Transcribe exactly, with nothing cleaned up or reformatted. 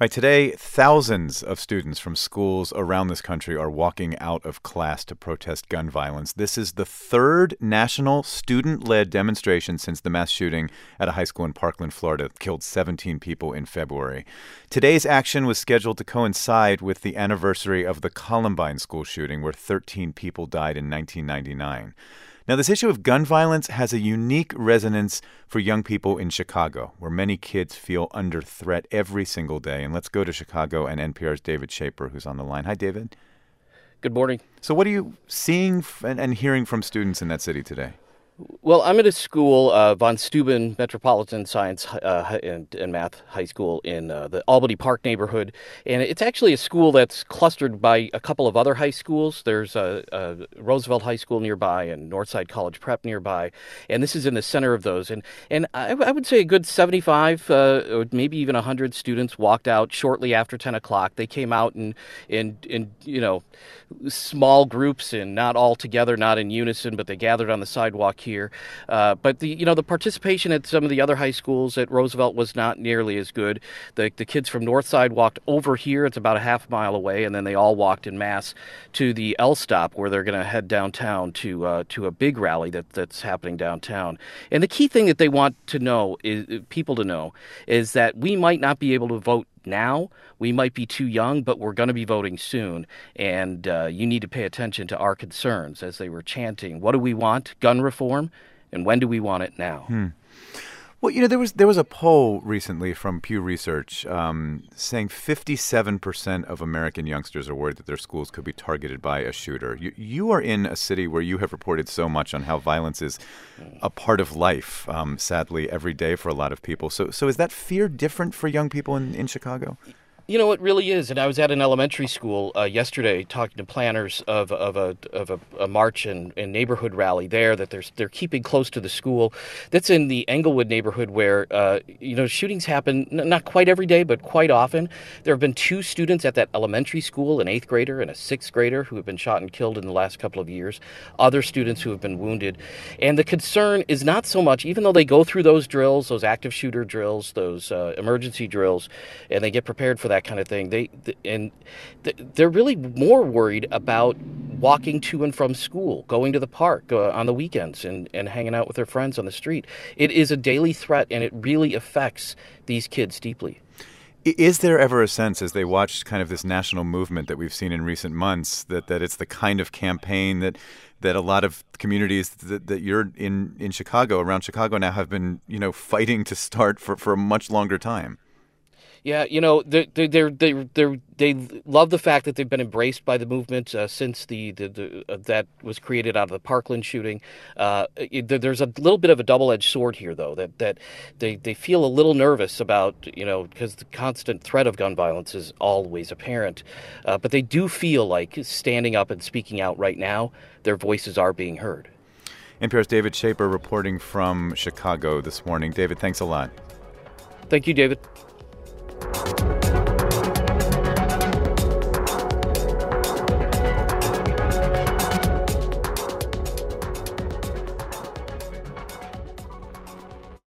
Right, today, thousands of students from schools around this country are walking out of class to protest gun violence. This is the third national student-led demonstration since the mass shooting at a high school in Parkland, Florida, that killed seventeen people in February. Today's action was scheduled to coincide with the anniversary of the Columbine school shooting, where thirteen people died in nineteen ninety-nine. Now, this issue of gun violence has a unique resonance for young people in Chicago, where many kids feel under threat every single day. And let's go to Chicago and N P R's David Shaper, who's on the line. Hi, David. Good morning. So what are you seeing and, and hearing from students in that city today? Well, I'm at a school, uh, Von Steuben Metropolitan Science uh, and, and Math High School in uh, the Albany Park neighborhood, and it's actually a school that's clustered by a couple of other high schools. There's a, a Roosevelt High School nearby and Northside College Prep nearby, and this is in the center of those. And and I, I would say a good seventy-five, uh, or maybe even one hundred students walked out shortly after ten o'clock. They came out in, in, in you know, small groups and not all together, not in unison, but they gathered on the sidewalk here. Here. Uh, but the you know the participation at some of the other high schools at Roosevelt was not nearly as good. The the kids from Northside walked over here. It's about a half mile away, and then they all walked in mass to the L Stop, where they're going to head downtown to uh, to a big rally that that's happening downtown. And the key thing that they want to know is people to know is that we might not be able to vote now. We might be too young, but we're going to be voting soon. And uh, you need to pay attention to our concerns as they were chanting, what do we want? Gun reform. And when do we want it now? Hmm. Well, you know, there was there was a poll recently from Pew Research um, saying fifty-seven percent of American youngsters are worried that their schools could be targeted by a shooter. You, you are in a city where you have reported so much on how violence is a part of life, um, sadly, every day for a lot of people. So so is that fear different for young people in, in Chicago? You know, it really is. And I was at an elementary school uh, yesterday talking to planners of of a of a, a march and, and neighborhood rally there that they're they're keeping close to the school. That's in the Englewood neighborhood where uh, you know shootings happen n- not quite every day, but quite often. There have been two students at that elementary school, an eighth grader and a sixth grader, who have been shot and killed in the last couple of years. Other students who have been wounded. And the concern is not so much, even though they go through those drills, those active shooter drills, those uh, emergency drills, and they get prepared for that kind of thing. They and they're really more worried about walking to and from school, going to the park uh, on the weekends, and, and hanging out with their friends on the street. It is a daily threat, and it really affects these kids deeply. Is there ever a sense, as they watch kind of this national movement that we've seen in recent months, that, that it's the kind of campaign that that a lot of communities that, that you're in in Chicago, around Chicago now, have been, you know, fighting to start for, for a much longer time? Yeah, you know, they they they they they love the fact that they've been embraced by the movement uh, since the, the, the uh, that was created out of the Parkland shooting. Uh, it, there's a little bit of a double-edged sword here, though, that that they, they feel a little nervous about, you know, because the constant threat of gun violence is always apparent. Uh, but they do feel like standing up and speaking out right now, their voices are being heard. N P R's David Shaper reporting from Chicago this morning. David, thanks a lot. Thank you, David.